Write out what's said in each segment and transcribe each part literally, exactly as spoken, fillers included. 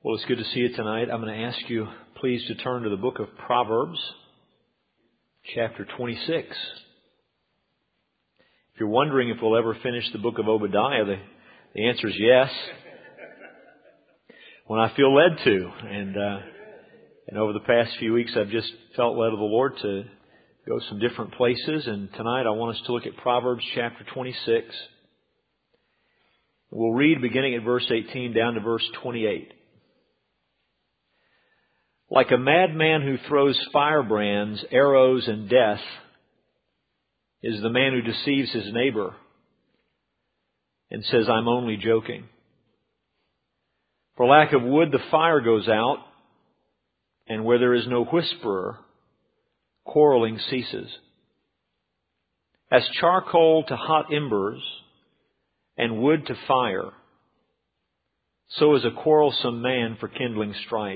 Well, it's good to see you tonight. I'm going to ask you, please, to turn to the book of Proverbs, chapter twenty-six. If you're wondering if we'll ever finish the book of Obadiah, the, the answer is yes. When I feel led to. And, uh, and over the past few weeks, I've just felt led of the Lord to go some different places. And tonight, I want us to look at Proverbs chapter twenty-six. We'll read beginning at verse eighteen down to verse twenty-eight. Like a madman who throws firebrands, arrows, and death is the man who deceives his neighbor and says, I'm only joking. For lack of wood, the fire goes out, and where there is no whisperer, quarreling ceases. As charcoal to hot embers and wood to fire, so is a quarrelsome man for kindling strife.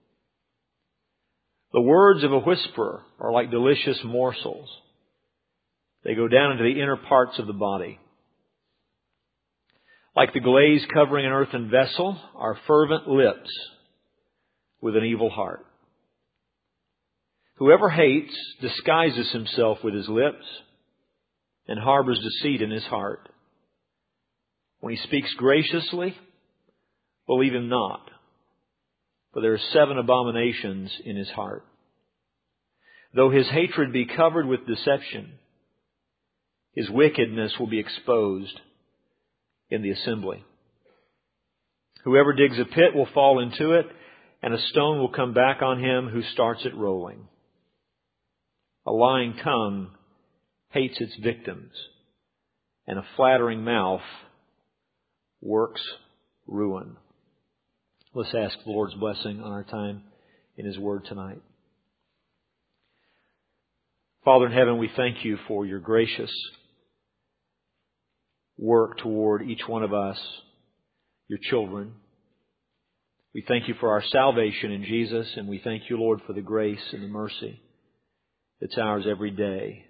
The words of a whisperer are like delicious morsels. They go down into the inner parts of the body. Like the glaze covering an earthen vessel are fervent lips with an evil heart. Whoever hates disguises himself with his lips and harbors deceit in his heart. When he speaks graciously, believe him not. For there are seven abominations in his heart. Though his hatred be covered with deception, his wickedness will be exposed in the assembly. Whoever digs a pit will fall into it, and a stone will come back on him who starts it rolling. A lying tongue hates its victims, and a flattering mouth works ruin. Let's ask the Lord's blessing on our time in His Word tonight. Father in heaven, we thank You for Your gracious work toward each one of us, Your children. We thank You for our salvation in Jesus, and we thank You, Lord, for the grace and the mercy that's ours every day.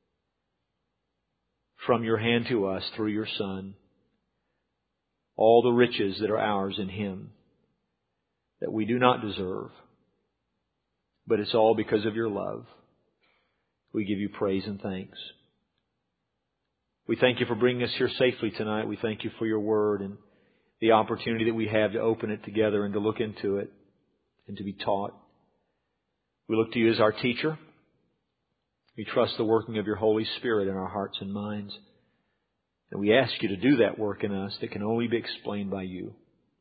From Your hand to us through Your Son, all the riches that are ours in Him, that we do not deserve, but it's all because of Your love. We give You praise and thanks. We thank You for bringing us here safely tonight. We thank You for Your Word and the opportunity that we have to open it together and to look into it and to be taught. We look to You as our teacher. We trust the working of Your Holy Spirit in our hearts and minds. And we ask You to do that work in us that can only be explained by You.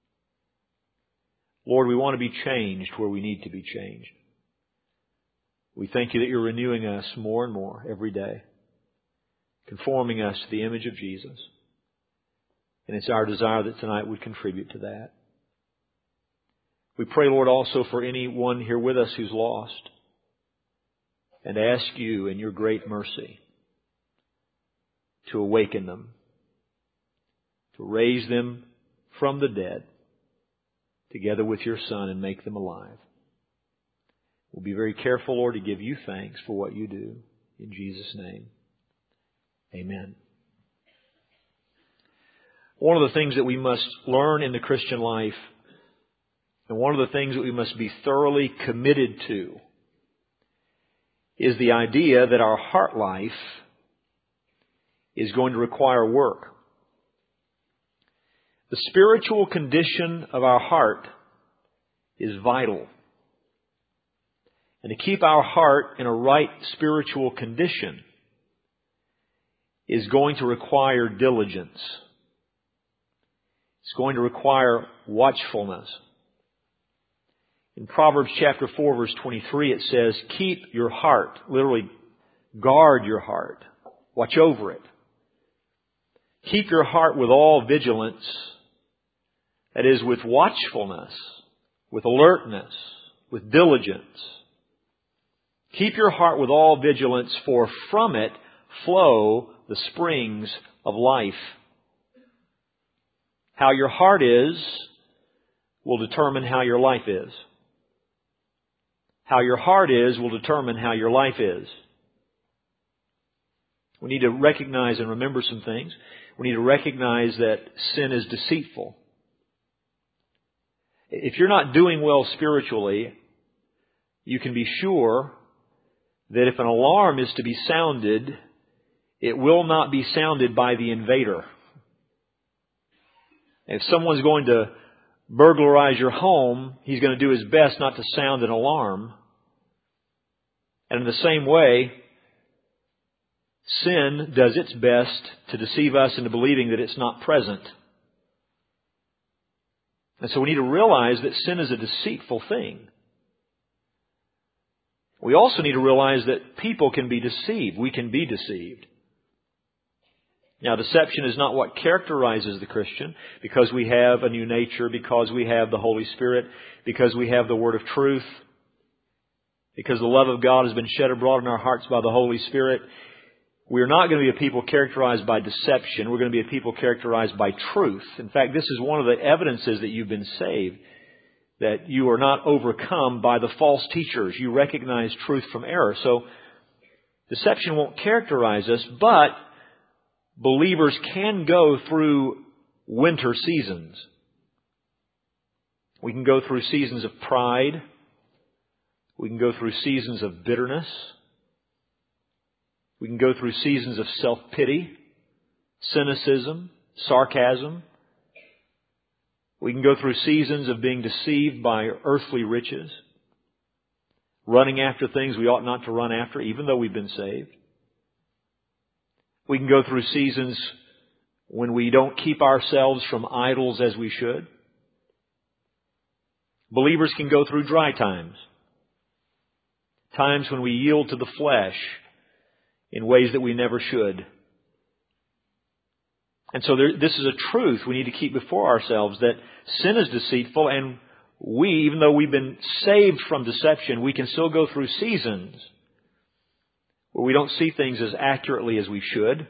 Lord, we want to be changed where we need to be changed. We thank You that You're renewing us more and more every day, conforming us to the image of Jesus. And it's our desire that tonight would contribute to that. We pray, Lord, also for anyone here with us who's lost, and ask You in Your great mercy to awaken them, to raise them from the dead, together with Your Son, and make them alive. We'll be very careful, Lord, to give You thanks for what You do. In Jesus' name, amen. One of the things that we must learn in the Christian life, and one of the things that we must be thoroughly committed to, is the idea that our heart life is going to require work. The spiritual condition of our heart is vital. And to keep our heart in a right spiritual condition is going to require diligence. It's going to require watchfulness. In Proverbs chapter four, verse twenty-three, it says, keep your heart, literally guard your heart, watch over it. Keep your heart with all vigilance, that is, with watchfulness, with alertness, with diligence. Keep your heart with all vigilance, for from it flow the springs of life. How your heart is will determine how your life is. How your heart is will determine how your life is. We need to recognize and remember some things. We need to recognize that sin is deceitful. If you're not doing well spiritually, you can be sure that if an alarm is to be sounded, it will not be sounded by the invader. If someone's going to burglarize your home, he's going to do his best not to sound an alarm. And in the same way, sin does its best to deceive us into believing that it's not present. And so we need to realize that sin is a deceitful thing. We also need to realize that people can be deceived. We can be deceived. Now, deception is not what characterizes the Christian, because we have a new nature, because we have the Holy Spirit, because we have the Word of truth, because the love of God has been shed abroad in our hearts by the Holy Spirit. We're not going to be a people characterized by deception. We're going to be a people characterized by truth. In fact, this is one of the evidences that you've been saved, that you are not overcome by the false teachers. You recognize truth from error. So, deception won't characterize us, but believers can go through winter seasons. We can go through seasons of pride. We can go through seasons of bitterness. We can go through seasons of self-pity, cynicism, sarcasm. We can go through seasons of being deceived by earthly riches, running after things we ought not to run after, even though we've been saved. We can go through seasons when we don't keep ourselves from idols as we should. Believers can go through dry times, times when we yield to the flesh in ways that we never should. And so there, this is a truth we need to keep before ourselves, that sin is deceitful, and we, even though we've been saved from deception, we can still go through seasons where we don't see things as accurately as we should.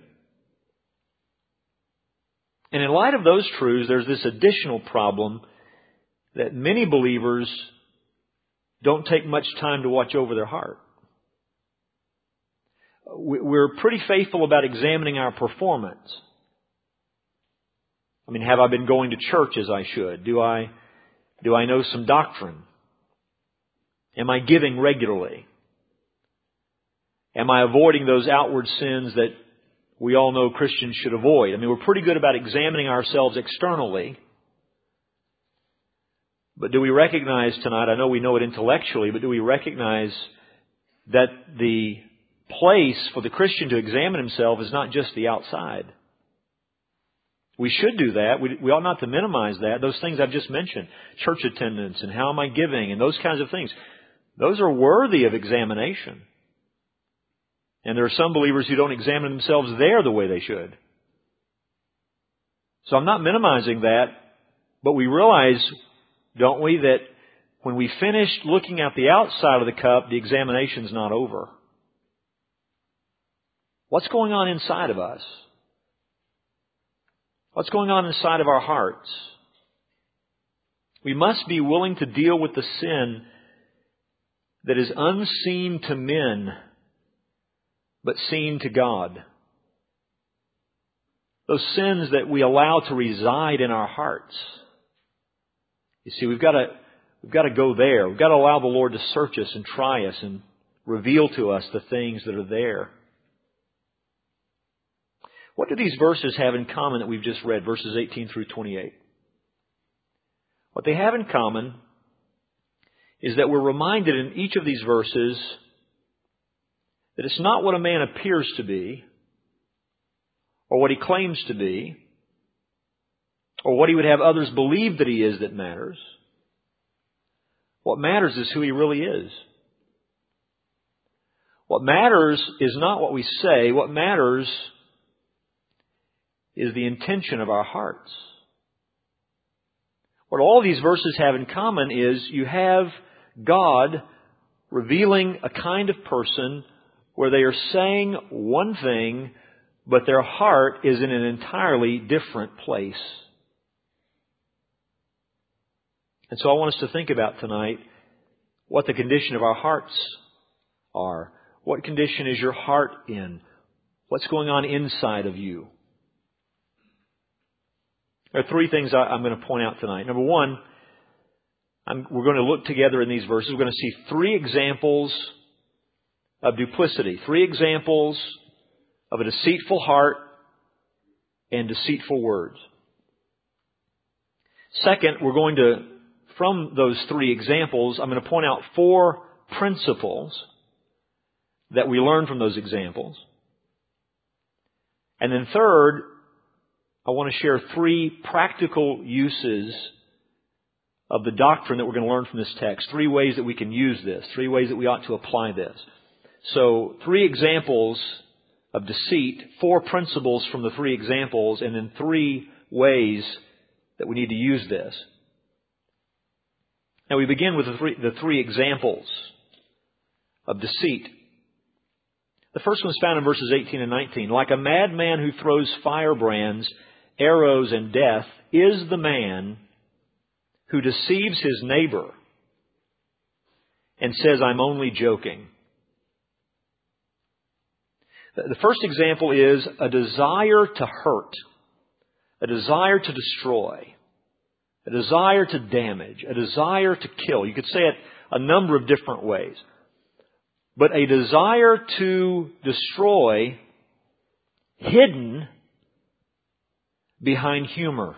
And in light of those truths, there's this additional problem that many believers don't take much time to watch over their heart. We're pretty faithful about examining our performance. I mean, have I been going to church as I should? Do I, do I know some doctrine? Am I giving regularly? Am I avoiding those outward sins that we all know Christians should avoid? I mean, we're pretty good about examining ourselves externally. But do we recognize tonight, I know we know it intellectually, but do we recognize that the place for the Christian to examine himself is not just the outside? We should do that. We, we ought not to minimize that. Those things I've just mentioned, church attendance and how am I giving and those kinds of things, those are worthy of examination. And there are some believers who don't examine themselves there the way they should. So I'm not minimizing that, but we realize, don't we, that when we finish looking at the outside of the cup, the examination's not over. What's going on inside of us? What's going on inside of our hearts? We must be willing to deal with the sin that is unseen to men, but seen to God. Those sins that we allow to reside in our hearts. You see, we've got to, we've got to go there. We've got to allow the Lord to search us and try us and reveal to us the things that are there. What do these verses have in common that we've just read, verses eighteen through twenty-eight? What they have in common is that we're reminded in each of these verses that it's not what a man appears to be, or what he claims to be, or what he would have others believe that he is that matters. What matters is who he really is. What matters is not what we say. What matters is the intention of our hearts. What all these verses have in common is you have God revealing a kind of person where they are saying one thing, but their heart is in an entirely different place. And so I want us to think about tonight what the condition of our hearts are. What condition is your heart in? What's going on inside of you? There are three things I'm going to point out tonight. Number one, I'm, we're going to look together in these verses. We're going to see three examples of duplicity. Three examples of a deceitful heart and deceitful words. Second, we're going to, from those three examples, I'm going to point out four principles that we learn from those examples. And then third, I want to share three practical uses of the doctrine that we're going to learn from this text. Three ways that we can use this. Three ways that we ought to apply this. So, three examples of deceit, four principles from the three examples, and then three ways that we need to use this. Now we begin with the three, the three examples of deceit. The first one is found in verses eighteen and nineteen. Like a madman who throws firebrands, arrows, and death is the man who deceives his neighbor and says, I'm only joking. The first example is a desire to hurt, a desire to destroy, a desire to damage, a desire to kill. You could say it a number of different ways. But a desire to destroy hidden behind humor.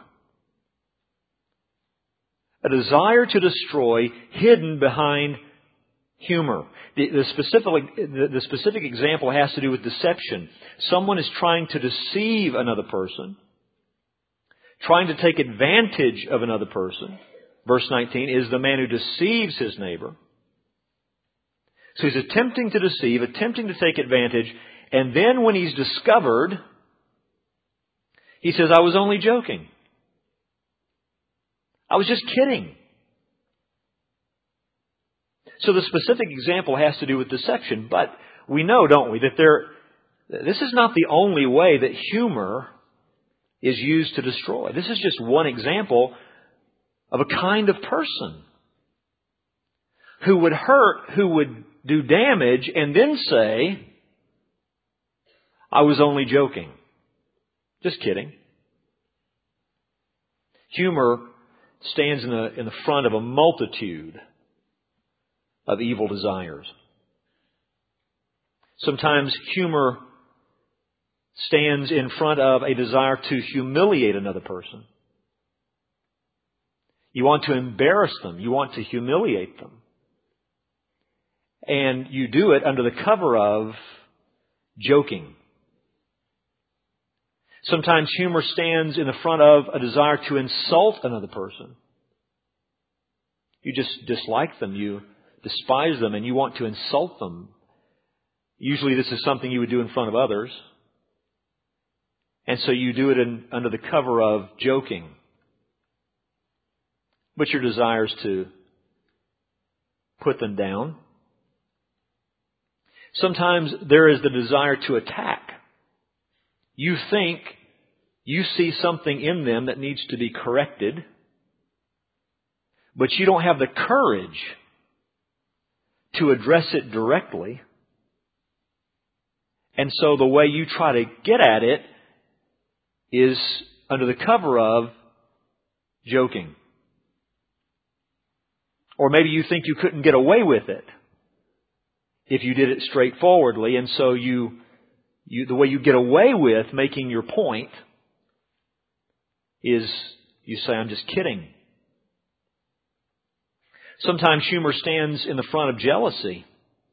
A desire to destroy hidden behind humor. The, the, specific, the, the specific example has to do with deception. Someone is trying to deceive another person, trying to take advantage of another person. Verse nineteen is the man who deceives his neighbor. So he's attempting to deceive, attempting to take advantage, and then when he's discovered, he says, I was only joking. I was just kidding. So the specific example has to do with deception, but we know, don't we, that there, this is not the only way that humor is used to destroy. This is just one example of a kind of person who would hurt, who would do damage, and then say, I was only joking. Just kidding. Humor stands in the, in the front of a multitude of evil desires. Sometimes humor stands in front of a desire to humiliate another person. You want to embarrass them. You want to humiliate them. And you do it under the cover of joking. Sometimes humor stands in the front of a desire to insult another person. You just dislike them. You despise them and you want to insult them. Usually this is something you would do in front of others. And so you do it in, under the cover of joking. But your desire is to put them down. Sometimes there is the desire to attack. You think you see something in them that needs to be corrected, but you don't have the courage to address it directly. And so the way you try to get at it is under the cover of joking. Or maybe you think you couldn't get away with it if you did it straightforwardly, and so you, you the way you get away with making your point is you say, I'm just kidding. Sometimes humor stands in the front of jealousy.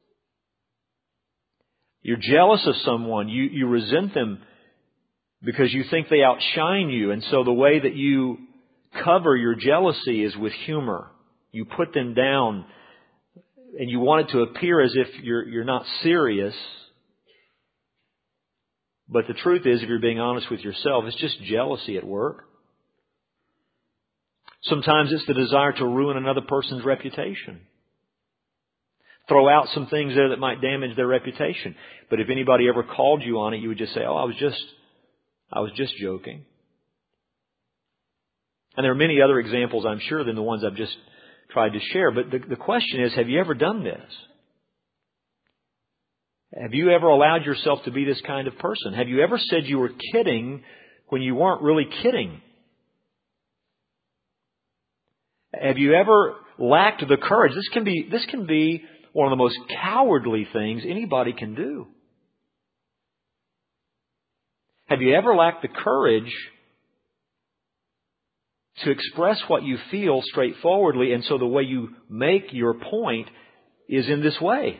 You're jealous of someone. You, you resent them because you think they outshine you. And so the way that you cover your jealousy is with humor. You put them down and you want it to appear as if you're, you're not serious. But the truth is, if you're being honest with yourself, it's just jealousy at work. Sometimes it's the desire to ruin another person's reputation. Throw out some things there that might damage their reputation. But if anybody ever called you on it, you would just say, oh, I was just, I was just joking. And there are many other examples, I'm sure, than the ones I've just tried to share. But the, the question is, have you ever done this? Have you ever allowed yourself to be this kind of person? Have you ever said you were kidding when you weren't really kidding? Have you ever lacked the courage, this can be, this can be one of the most cowardly things anybody can do. Have you ever lacked the courage to express what you feel straightforwardly, and so the way you make your point is in this way?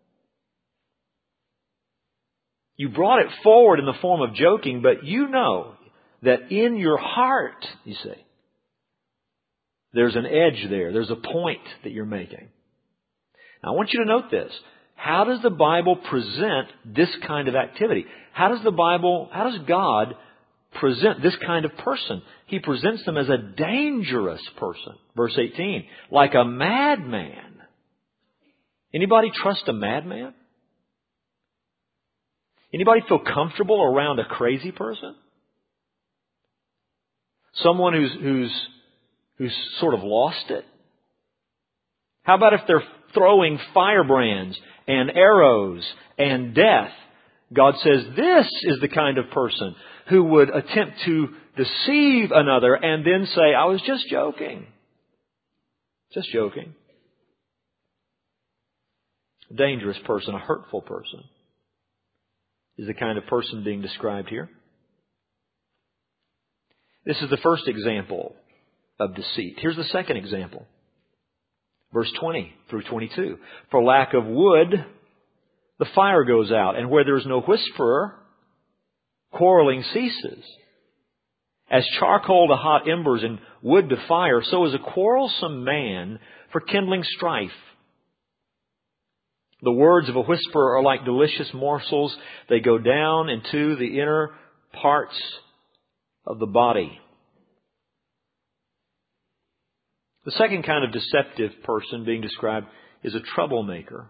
You brought it forward in the form of joking, but you know that in your heart, you see, there's an edge there. There's a point that you're making. Now, I want you to note this. How does the Bible present this kind of activity? How does the Bible, how does God present this kind of person? He presents them as a dangerous person. Verse eighteen, like a madman. Anybody trust a madman? Anybody feel comfortable around a crazy person? Someone who's, who's, who's sort of lost it? How about if they're throwing firebrands and arrows and death? God says this is the kind of person who would attempt to deceive another and then say, I was just joking. Just joking. A dangerous person, a hurtful person, is the kind of person being described here. This is the first example of deceit. Here's the second example. Verse twenty through twenty-two. For lack of wood, the fire goes out, and where there is no whisperer, quarreling ceases. As charcoal to hot embers and wood to fire, so is a quarrelsome man for kindling strife. The words of a whisperer are like delicious morsels. They go down into the inner parts of the body. The second kind of deceptive person being described is a troublemaker.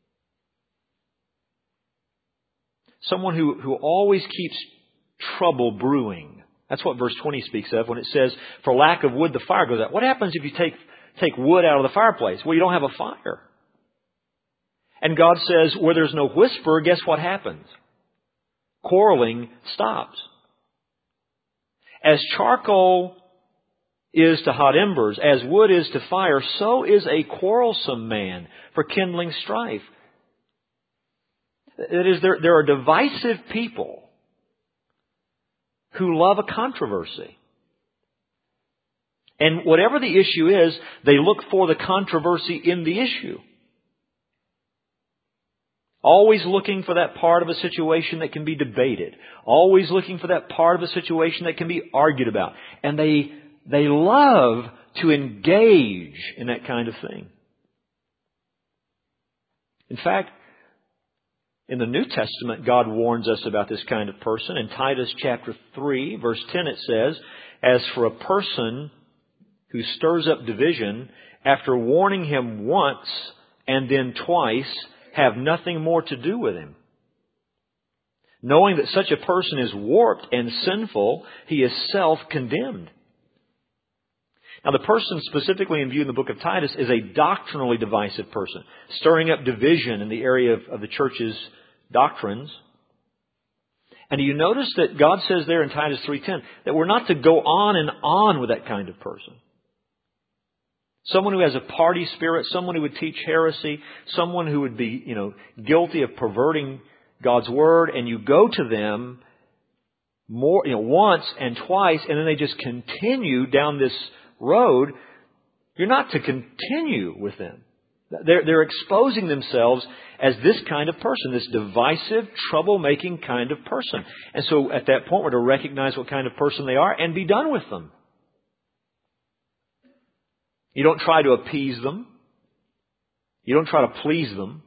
Someone who, who always keeps trouble brewing. That's what verse twenty speaks of when it says, for lack of wood, the fire goes out. What happens if you take, take wood out of the fireplace? Well, you don't have a fire. And God says, where there's no whisper, guess what happens? Quarreling stops. As charcoal is to hot embers, as wood is to fire, so is a quarrelsome man for kindling strife. That is, there, there are divisive people who love a controversy. And whatever the issue is, they look for the controversy in the issue. Always looking for that part of a situation that can be debated. Always looking for that part of a situation that can be argued about. And they, they love to engage in that kind of thing. In fact, in the New Testament, God warns us about this kind of person. In Titus chapter three, verse ten, it says, as for a person who stirs up division, after warning him once and then twice, have nothing more to do with him. Knowing that such a person is warped and sinful, he is self-condemned. Now, the person specifically in view in the book of Titus is a doctrinally divisive person, stirring up division in the area of, of the church's doctrines. And you notice that God says there in Titus three ten that we're not to go on and on with that kind of person. Someone who has a party spirit, someone who would teach heresy, someone who would be, you know, guilty of perverting God's word, and you go to them more, you know, once and twice, and then they just continue down this road. You're not to continue with them. They're, they're exposing themselves as this kind of person, this divisive, troublemaking kind of person. And so at that point, we're to recognize what kind of person they are and be done with them. You don't try to appease them. You don't try to please them.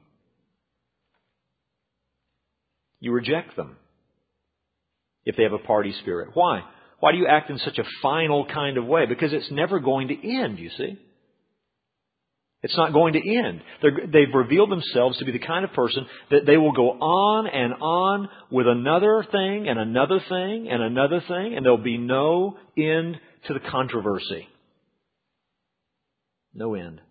You reject them if they have a party spirit. Why? Why do you act in such a final kind of way? Because it's never going to end, you see. It's not going to end. They're, they've revealed themselves to be the kind of person that they will go on and on with another thing and another thing and another thing, and there'll be no end to the controversy. No end.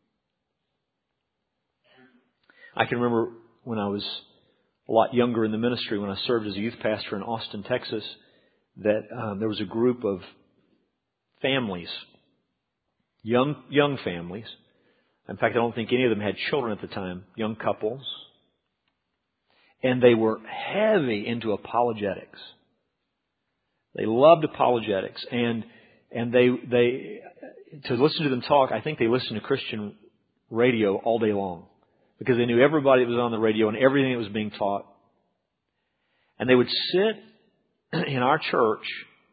I can remember when I was a lot younger in the ministry, when I served as a youth pastor in Austin, Texas, that um, there was a group of families, young young families, In fact, I don't think any of them had children at the time, young couples. And they were heavy into apologetics. They loved apologetics. And and they they to listen to them talk, I think they listened to Christian radio all day long. Because they knew everybody that was on the radio and everything that was being taught. And they would sit in our church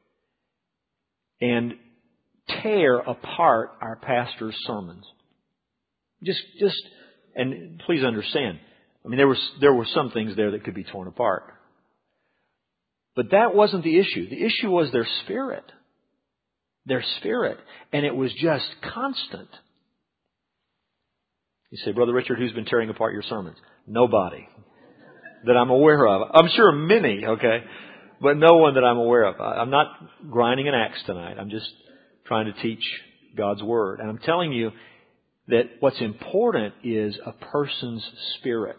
and tear apart our pastor's sermons. Just, just, and please understand, I mean, there was, there were some things there that could be torn apart. But that wasn't the issue. The issue was their spirit. Their spirit. And it was just constant. You say, Brother Richard, who's been tearing apart your sermons? Nobody that I'm aware of. I'm sure many, okay? But no one that I'm aware of. I'm not grinding an axe tonight. I'm just trying to teach God's Word. And I'm telling you that what's important is a person's spirit.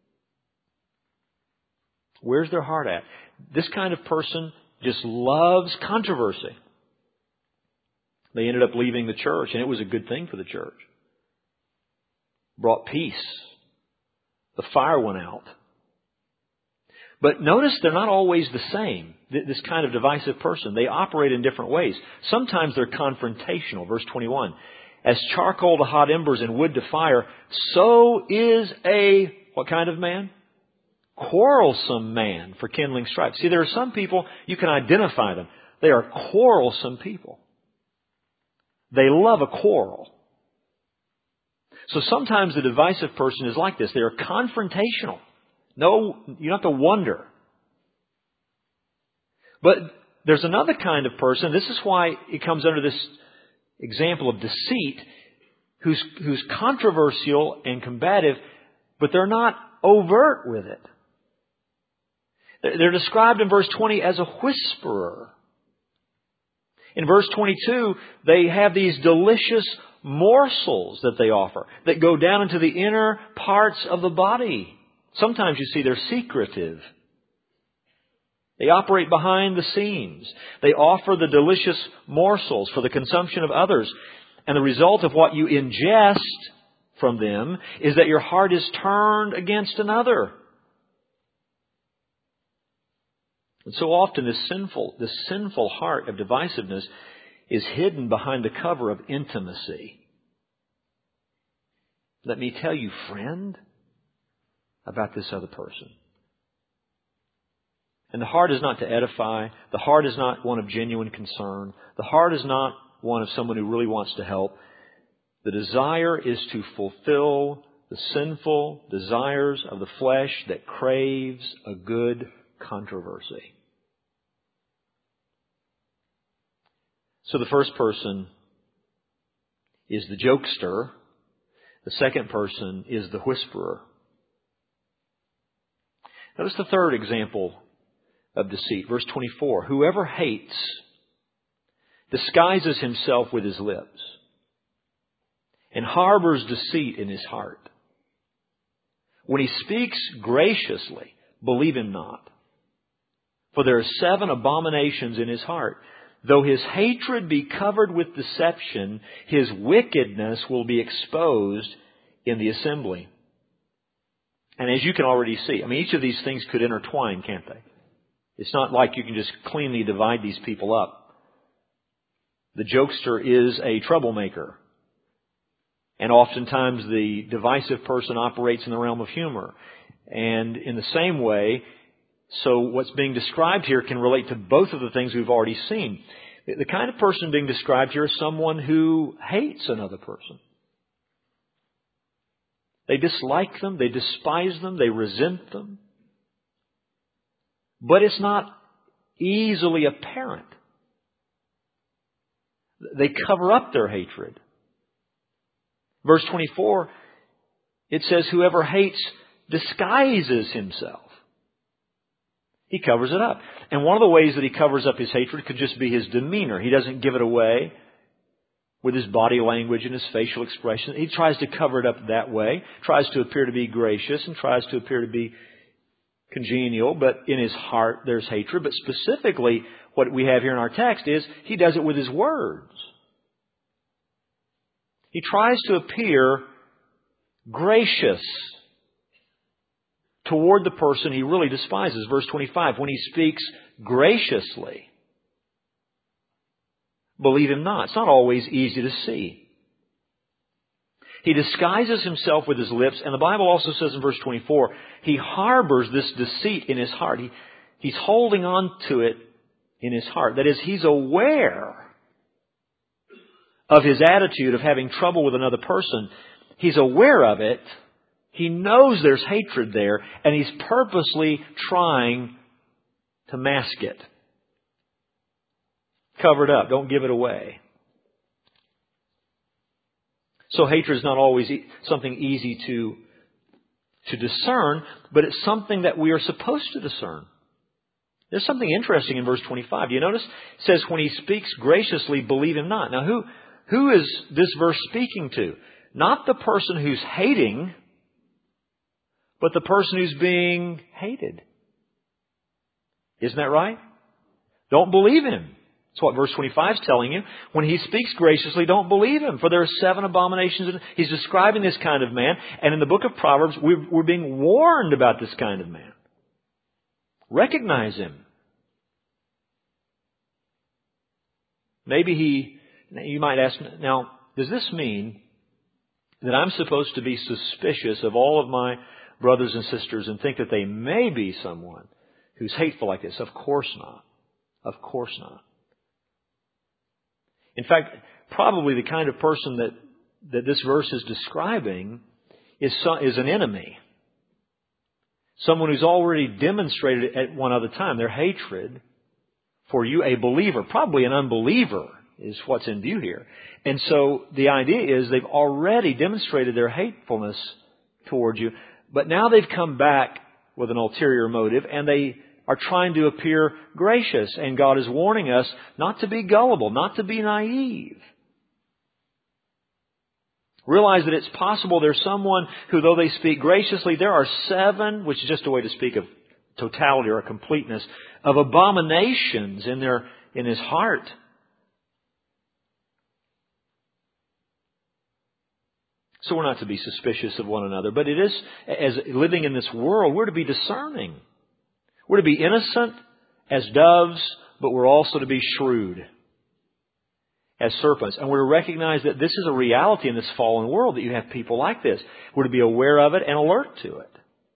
Where's their heart at? This kind of person just loves controversy. They ended up leaving the church, and it was a good thing for the church. Brought peace. The fire went out. But notice they're not always the same. This kind of divisive person. They operate in different ways. Sometimes they're confrontational. Verse twenty-one. As charcoal to hot embers and wood to fire, so is a, what kind of man? Quarrelsome man for kindling strife. See, there are some people, you can identify them. They are quarrelsome people. They love a quarrel. So sometimes the divisive person is like this. They are confrontational. No, you don't have to wonder. But there's another kind of person. This is why it comes under this example of deceit, who's, who's controversial and combative, but they're not overt with it. They're described in verse twenty as a whisperer. In verse twenty-two, they have these delicious morsels that they offer that go down into the inner parts of the body. Sometimes you see they're secretive. They operate behind the scenes. They offer the delicious morsels for the consumption of others. And the result of what you ingest from them is that your heart is turned against another. And so often this sinful, this sinful heart of divisiveness is hidden behind the cover of intimacy. Let me tell you, friend, about this other person. And the heart is not to edify. The heart is not one of genuine concern. The heart is not one of someone who really wants to help. The desire is to fulfill the sinful desires of the flesh that craves a good controversy. So the first person is the jokester. The second person is the whisperer. Notice the third example of deceit. Verse twenty-four. Whoever hates disguises himself with his lips and harbors deceit in his heart. When he speaks graciously, believe him not. For there are seven abominations in his heart. Though his hatred be covered with deception, his wickedness will be exposed in the assembly. And as you can already see, I mean, each of these things could intertwine, can't they? It's not like you can just cleanly divide these people up. The jokester is a troublemaker. And oftentimes the divisive person operates in the realm of humor. And in the same way, so what's being described here can relate to both of the things we've already seen. The kind of person being described here is someone who hates another person. They dislike them, they despise them, they resent them. But it's not easily apparent. They cover up their hatred. Verse twenty-four, it says, whoever hates disguises himself. He covers it up. And one of the ways that he covers up his hatred could just be his demeanor. He doesn't give it away with his body language and his facial expression. He tries to cover it up that way, tries to appear to be gracious and tries to appear to be congenial, but in his heart there's hatred. But specifically, what we have here in our text is he does it with his words. He tries to appear gracious toward the person he really despises. Verse twenty-five, when he speaks graciously, believe him not. It's not always easy to see. He disguises himself with his lips, and the Bible also says in verse twenty-four, he harbors this deceit in his heart. He, he's holding on to it in his heart. That is, he's aware of his attitude of having trouble with another person. He's aware of it. He knows there's hatred there, and he's purposely trying to mask it. Cover it up. Don't give it away. So hatred is not always e- something easy to, to discern, but it's something that we are supposed to discern. There's something interesting in verse twenty-five. Do you notice? It says, when he speaks graciously, believe him not. Now, who, who is this verse speaking to? Not the person who's hating, but the person who's being hated. Isn't that right? Don't believe him. That's what verse twenty-five is telling you. When he speaks graciously, don't believe him, for there are seven abominations. He's describing this kind of man. And in the book of Proverbs, we're, we're being warned about this kind of man. Recognize him. Maybe he, you might ask, now, does this mean that I'm supposed to be suspicious of all of my brothers and sisters and think that they may be someone who's hateful like this? Of course not. Of course not. In fact, probably the kind of person that, that this verse is describing is, is an enemy. Someone who's already demonstrated at one other time their hatred for you, a believer. Probably an unbeliever is what's in view here. And so the idea is they've already demonstrated their hatefulness towards you, but now they've come back with an ulterior motive, and they are trying to appear gracious. And God is warning us not to be gullible, not to be naive. Realize that it's possible there's someone who, though they speak graciously, there are seven, which is just a way to speak of totality or completeness, of abominations in their in his heart. So we're not to be suspicious of one another, but it is, as living in this world, we're to be discerning. We're to be innocent as doves, but we're also to be shrewd as serpents. And we're to recognize that this is a reality in this fallen world, that you have people like this. We're to be aware of it and alert to it.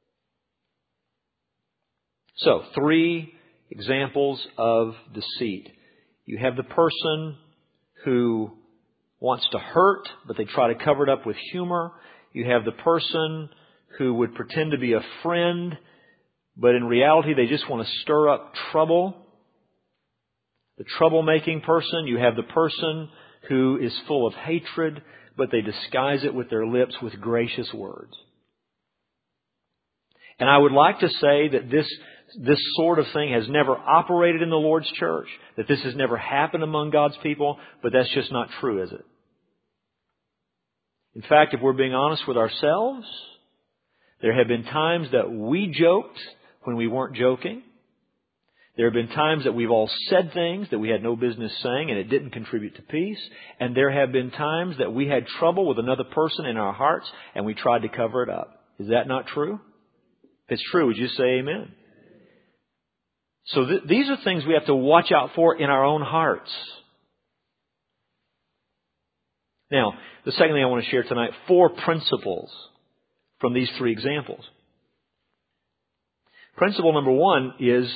So, three examples of deceit. You have the person who wants to hurt, but they try to cover it up with humor. You have the person who would pretend to be a friend, but in reality they just want to stir up trouble. The troublemaking person. You have the person who is full of hatred, but they disguise it with their lips with gracious words. And I would like to say that this this sort of thing has never operated in the Lord's church, that this has never happened among God's people, but that's just not true, is it? In fact, if we're being honest with ourselves, there have been times that we joked when we weren't joking. There have been times that we've all said things that we had no business saying, and it didn't contribute to peace. And there have been times that we had trouble with another person in our hearts, and we tried to cover it up. Is that not true? If it's true, would you say amen? So th- these are things we have to watch out for in our own hearts. Now, the second thing I want to share tonight, four principles from these three examples. Principle number one is,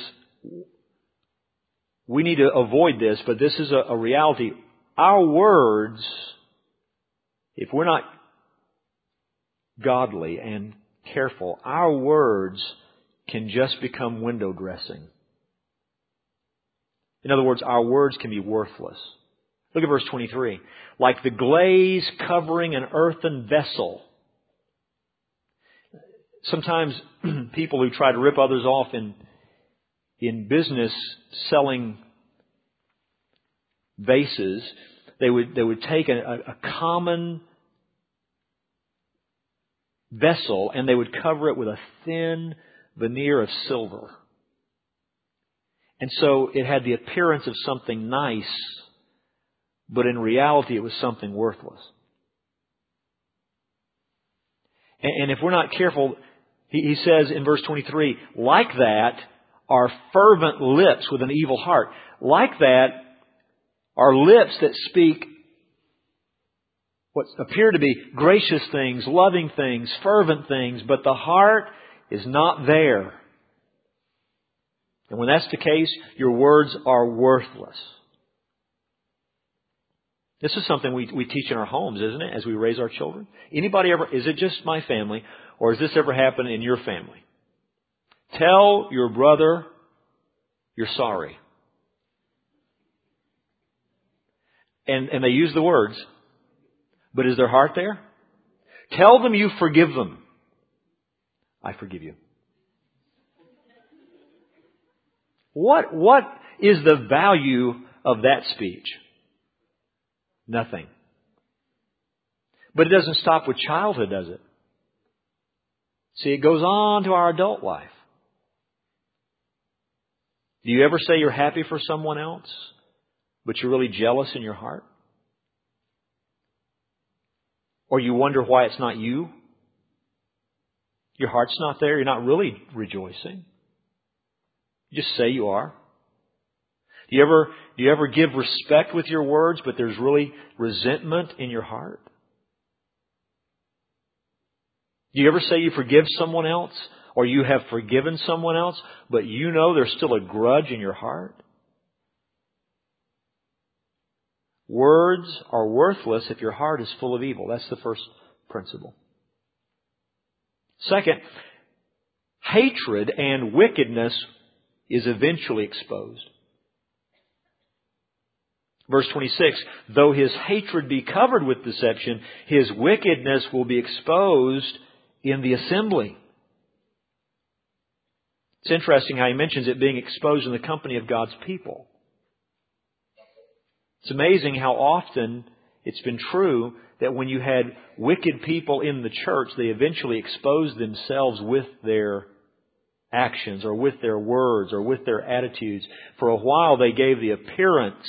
we need to avoid this, but this is a, a reality. Our words, if we're not godly and careful, our words can just become window dressing. In other words, our words can be worthless. Look at verse twenty-three. Like the glaze covering an earthen vessel. Sometimes people who try to rip others off in, in business selling vases, they would, they would take a, a common vessel and they would cover it with a thin veneer of silver. And so it had the appearance of something nice, but in reality it was something worthless. And if we're not careful, he says in verse twenty-three, like that are fervent lips with an evil heart. Like that are lips that speak what appear to be gracious things, loving things, fervent things, but the heart is not there. And when that's the case, your words are worthless. This is something we, we teach in our homes, isn't it, as we raise our children? Anybody ever, is it just my family, or has this ever happened in your family? Tell your brother you're sorry. And, and they use the words, but is their heart there? Tell them you forgive them. I forgive you. What, what is the value of that speech? Nothing. But it doesn't stop with childhood, does it? See, it goes on to our adult life. Do you ever say you're happy for someone else, but you're really jealous in your heart? Or you wonder why it's not you? Your heart's not there. You're not really rejoicing. You just say you are. Do you ever, do you ever give respect with your words, but there's really resentment in your heart? Do you ever say you forgive someone else, or you have forgiven someone else, but you know there's still a grudge in your heart? Words are worthless if your heart is full of evil. That's the first principle. Second, hatred and wickedness is eventually exposed. Verse twenty-six, though his hatred be covered with deception, his wickedness will be exposed in the assembly. It's interesting how he mentions it being exposed in the company of God's people. It's amazing how often it's been true that when you had wicked people in the church, they eventually exposed themselves with their actions or with their words or with their attitudes. For a while they gave the appearance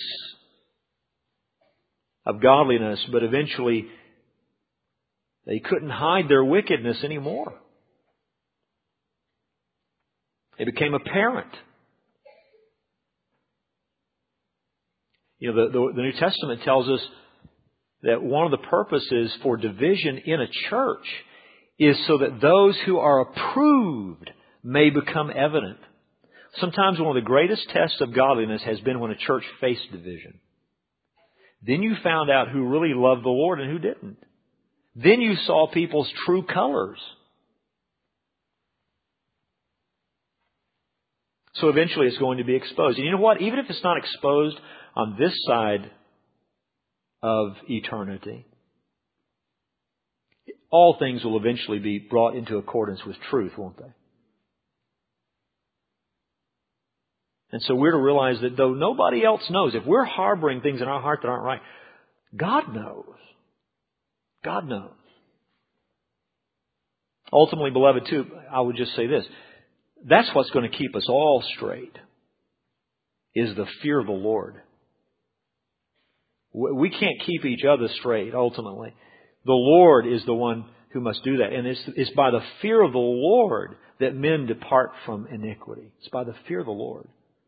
of godliness, but eventually they couldn't hide their wickedness anymore. It became apparent. You know, the, the, the New Testament tells us that one of the purposes for division in a church is so that those who are approved may become evident. Sometimes one of the greatest tests of godliness has been when a church faced division. Then you found out who really loved the Lord and who didn't. Then you saw people's true colors. So eventually it's going to be exposed. And you know what? Even if it's not exposed on this side of eternity, all things will eventually be brought into accordance with truth, won't they? And so we're to realize that though nobody else knows, if we're harboring things in our heart that aren't right, God knows. God knows. Ultimately, beloved, too, I would just say this. That's what's going to keep us all straight, is the fear of the Lord. We can't keep each other straight, ultimately. The Lord is the one who must do that. And it's, it's by the fear of the Lord that men depart from iniquity. It's by the fear of the Lord.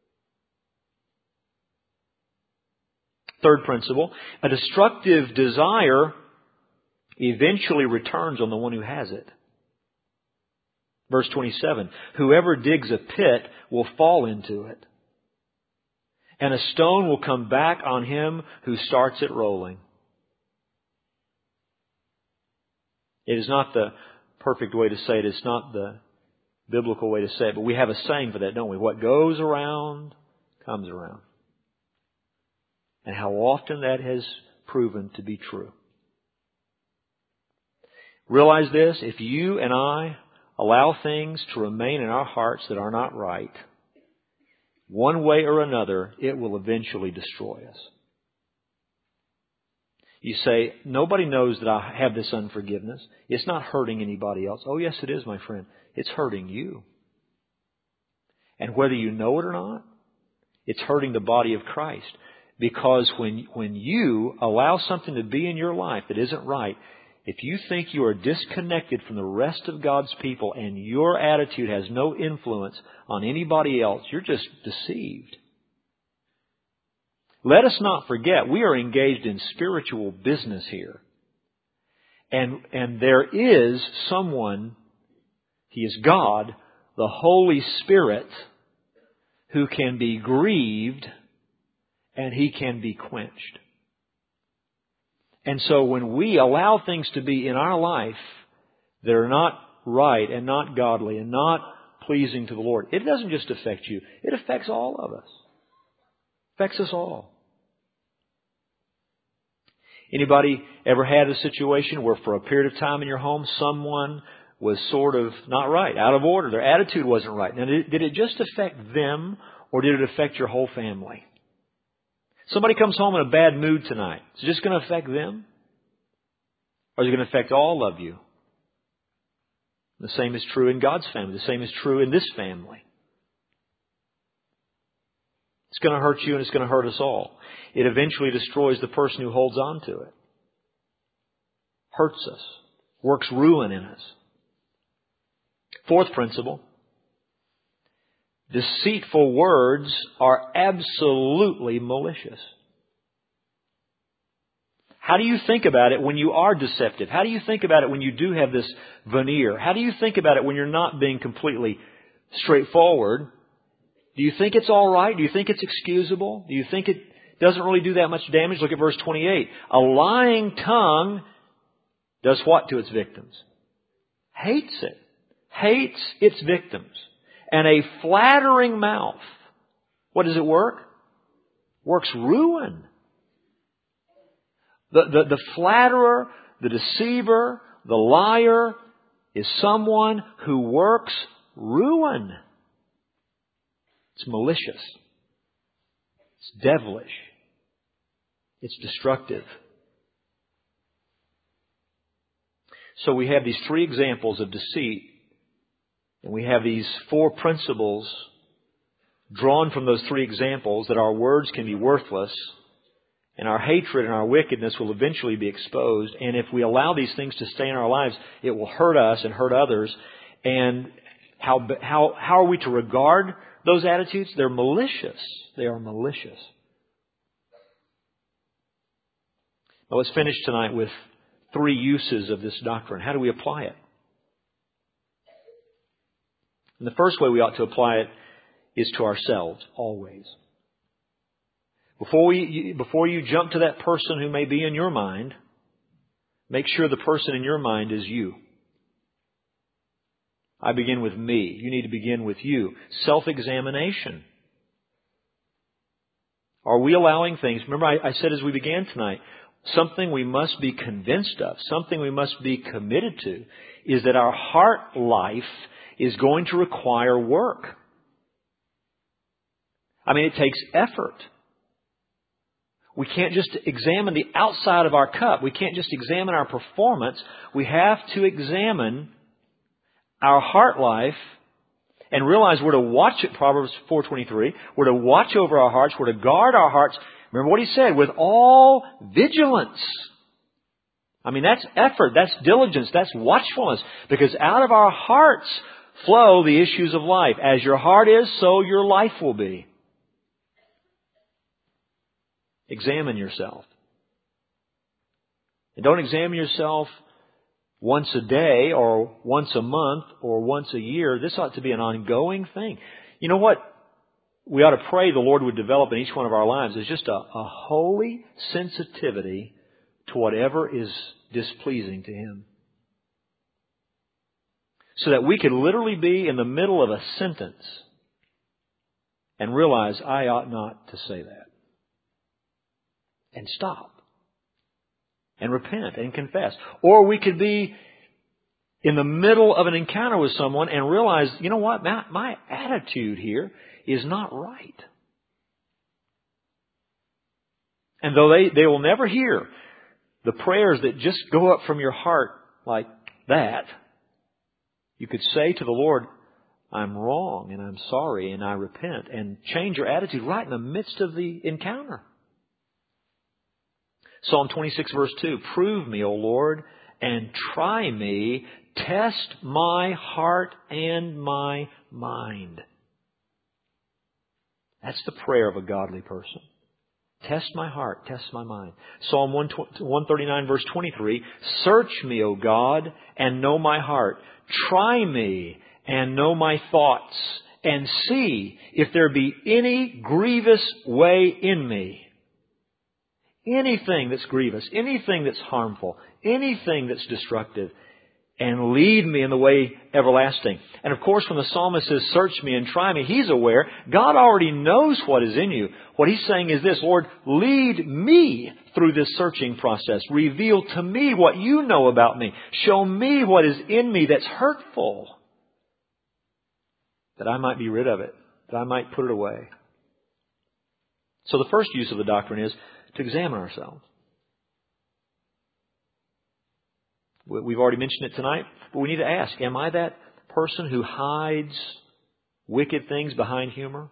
Third principle, a destructive desire eventually returns on the one who has it. Verse twenty-seven, whoever digs a pit will fall into it, and a stone will come back on him who starts it rolling. It is not the perfect way to say it. It's not the biblical way to say it. But we have a saying for that, don't we? What goes around comes around. And how often that has proven to be true. Realize this, if you and I allow things to remain in our hearts that are not right, one way or another, it will eventually destroy us. You say, nobody knows that I have this unforgiveness. It's not hurting anybody else. Oh, yes, it is, my friend. It's hurting you. And whether you know it or not, it's hurting the body of Christ. Because when, when you allow something to be in your life that isn't right, If you think you are disconnected from the rest of God's people and your attitude has no influence on anybody else, you're just deceived. Let us not forget, we are engaged in spiritual business here. And, and there is someone, He is God, the Holy Spirit, who can be grieved and He can be quenched. And so when we allow things to be in our life that are not right and not godly and not pleasing to the Lord, it doesn't just affect you. It affects all of us. It affects us all. Anybody ever had a situation where for a period of time in your home someone was sort of not right, out of order, their attitude wasn't right? Now, did it just affect them or did it affect your whole family? Somebody comes home in a bad mood tonight. Is it just going to affect them? Or is it going to affect all of you? The same is true in God's family. The same is true in this family. It's going to hurt you and it's going to hurt us all. It eventually destroys the person who holds on to it. Hurts us. Works ruin in us. Fourth principle. Deceitful words are absolutely malicious. How do you think about it when you are deceptive? How do you think about it when you do have this veneer? How do you think about it when you're not being completely straightforward? Do you think it's all right? Do you think it's excusable? Do you think it doesn't really do that much damage? Look at verse twenty-eight. A lying tongue does what to its victims? Hates it. Hates its victims. And a flattering mouth, what does it work? Works ruin. The, the, the flatterer, the deceiver, the liar is someone who works ruin. It's malicious. It's devilish. It's destructive. So we have these three examples of deceit. And we have these four principles drawn from those three examples that our words can be worthless and our hatred and our wickedness will eventually be exposed. And if we allow these things to stay in our lives, it will hurt us and hurt others. And how, how, how are we to regard those attitudes? They're malicious. They are malicious. Now let's finish tonight with three uses of this doctrine. How do we apply it? And the first way we ought to apply it is to ourselves, always. Before we, before you jump to that person who may be in your mind, make sure the person in your mind is you. I begin with me. You need to begin with you. Self-examination. Are we allowing things? Remember, I, I said as we began tonight, something we must be convinced of, something we must be committed to, is that our heart life is going to require work. I mean, it takes effort. We can't just examine the outside of our cup. We can't just examine our performance. We have to examine our heart life and realize we're to watch it, Proverbs four twenty-three. We're to watch over our hearts. We're to guard our hearts. Remember what he said, with all vigilance. I mean, that's effort, that's diligence, that's watchfulness. Because out of our hearts flow the issues of life. As your heart is, so your life will be. Examine yourself. And don't examine yourself once a day or once a month or once a year. This ought to be an ongoing thing. You know what we ought to pray the Lord would develop in each one of our lives is just a, a holy sensitivity to whatever is displeasing to Him. So that we could literally be in the middle of a sentence and realize, I ought not to say that. And stop. And repent and confess. Or we could be in the middle of an encounter with someone and realize, you know what, my, my attitude here is not right. And though they, they will never hear the prayers that just go up from your heart like that, you could say to the Lord, I'm wrong and I'm sorry and I repent, and change your attitude right in the midst of the encounter. Psalm twenty-six verse two, prove me, O Lord, and try me. Test my heart and my mind. That's the prayer of a godly person. Test my heart, test my mind. Psalm one thirty-nine verse twenty-three, search me, O God, and know my heart. Try me and know my thoughts, and see if there be any grievous way in me. Anything that's grievous, anything that's harmful, anything that's destructive, and lead me in the way everlasting. And of course, when the psalmist says, search me and try me, he's aware God already knows what is in you. What he's saying is this, Lord, lead me through this searching process. Reveal to me what you know about me. Show me what is in me that's hurtful, that I might be rid of it, that I might put it away. So the first use of the doctrine is to examine ourselves. We've already mentioned it tonight, but we need to ask, am I that person who hides wicked things behind humor?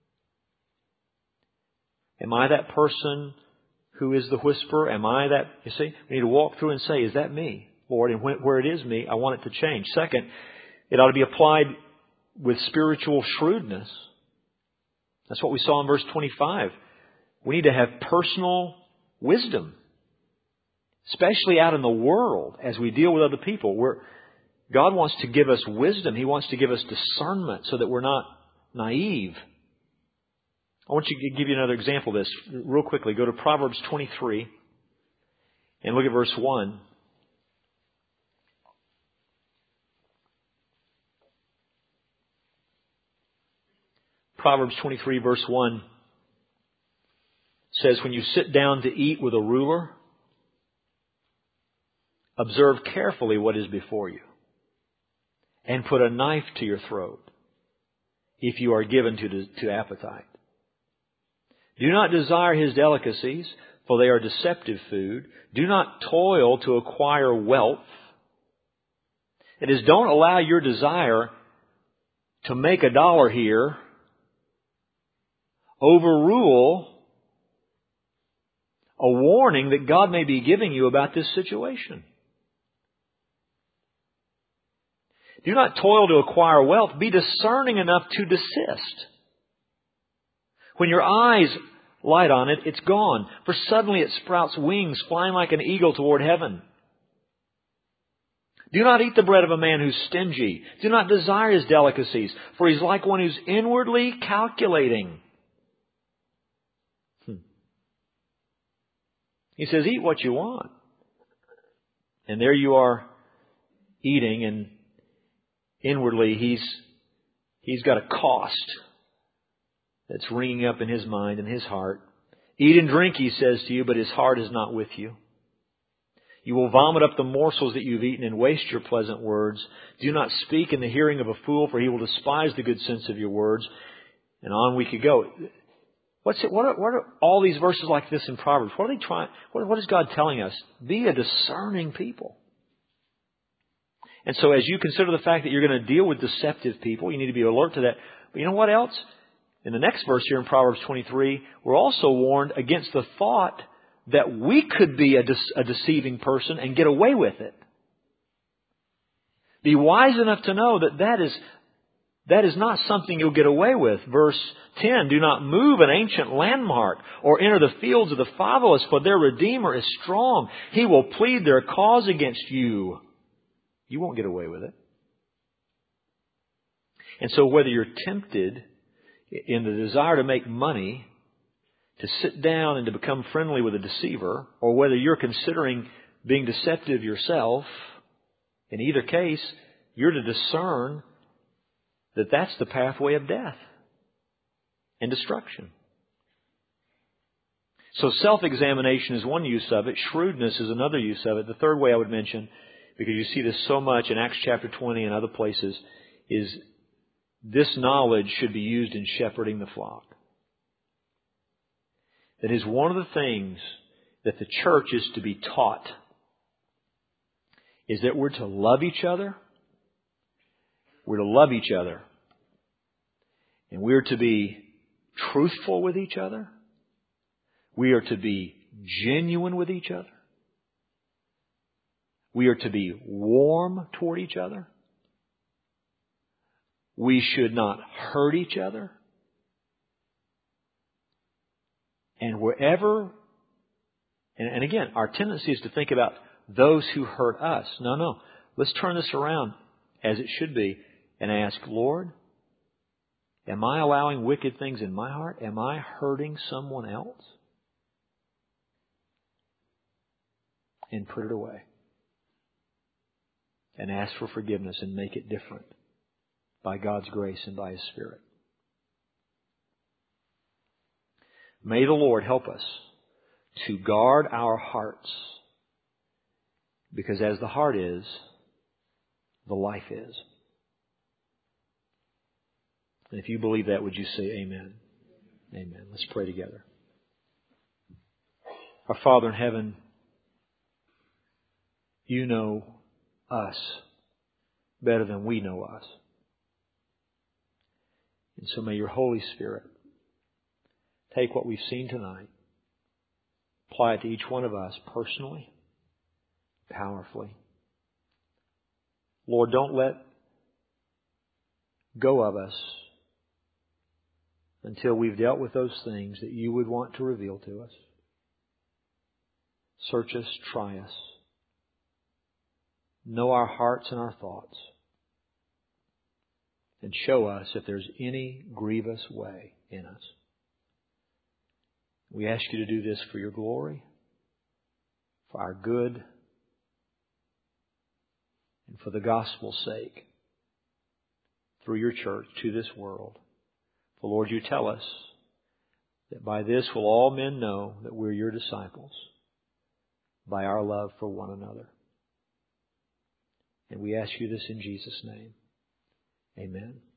Am I that person who is the whisperer? Am I that, you see, we need to walk through and say, is that me, Lord? And where it is me, I want it to change. Second, it ought to be applied with spiritual shrewdness. That's what we saw in verse twenty-five. We need to have personal wisdom. Especially out in the world, as we deal with other people, where God wants to give us wisdom. He wants to give us discernment so that we're not naive. I want you to give you another example of this real quickly. Go to Proverbs twenty-three and look at verse one. Proverbs twenty-three verse one says, when you sit down to eat with a ruler, observe carefully what is before you, and put a knife to your throat if you are given to, to appetite. Do not desire his delicacies, for they are deceptive food. Do not toil to acquire wealth. It is, don't allow your desire to make a dollar here overrule a warning that God may be giving you about this situation. Do not toil to acquire wealth. Be discerning enough to desist. When your eyes light on it, it's gone. For suddenly it sprouts wings, flying like an eagle toward heaven. Do not eat the bread of a man who's stingy. Do not desire his delicacies, for he's like one who's inwardly calculating. Hmm. He says, eat what you want. And there you are eating, and inwardly, he's he's got a cost that's ringing up in his mind and his heart. Eat and drink, he says to you, but his heart is not with you. You will vomit up the morsels that you've eaten and waste your pleasant words. Do not speak in the hearing of a fool, for he will despise the good sense of your words. And on we could go. What's it, what, are, what are all these verses like this in Proverbs? What are they trying? What, what is God telling us? Be a discerning people. And so as you consider the fact that you're going to deal with deceptive people, you need to be alert to that. But you know what else? In the next verse here in Proverbs twenty-three, we're also warned against the thought that we could be a, de- a deceiving person and get away with it. Be wise enough to know that that is, that is not something you'll get away with. Verse ten, do not move an ancient landmark or enter the fields of the fatherless, for their Redeemer is strong. He will plead their cause against you. You won't get away with it. And so whether you're tempted in the desire to make money, to sit down and to become friendly with a deceiver, or whether you're considering being deceptive yourself, in either case, you're to discern that that's the pathway of death and destruction. So self-examination is one use of it. Shrewdness is another use of it. The third way I would mention, because you see this so much in Acts chapter twenty and other places, is this knowledge should be used in shepherding the flock. That is one of the things that the church is to be taught, is that we're to love each other. We're to love each other. And we're to be truthful with each other. We are to be genuine with each other. We are to be warm toward each other. We should not hurt each other. And wherever, and, and again, our tendency is to think about those who hurt us. No, no. Let's turn this around as it should be and ask, Lord, am I allowing wicked things in my heart? Am I hurting someone else? And put it away. And ask for forgiveness and make it different by God's grace and by His Spirit. May the Lord help us to guard our hearts, because as the heart is, the life is. And if you believe that, would you say amen? Amen. Let's pray together. Our Father in heaven, You know us better than we know us. And so may Your Holy Spirit take what we've seen tonight, apply it to each one of us personally, powerfully. Lord, don't let go of us until we've dealt with those things that You would want to reveal to us. Search us, try us. Know our hearts and our thoughts. And show us if there's any grievous way in us. We ask You to do this for Your glory, for our good, and for the gospel's sake, through Your church to this world. For Lord, You tell us that by this will all men know that we're Your disciples, by our love for one another. And we ask You this in Jesus' name. Amen.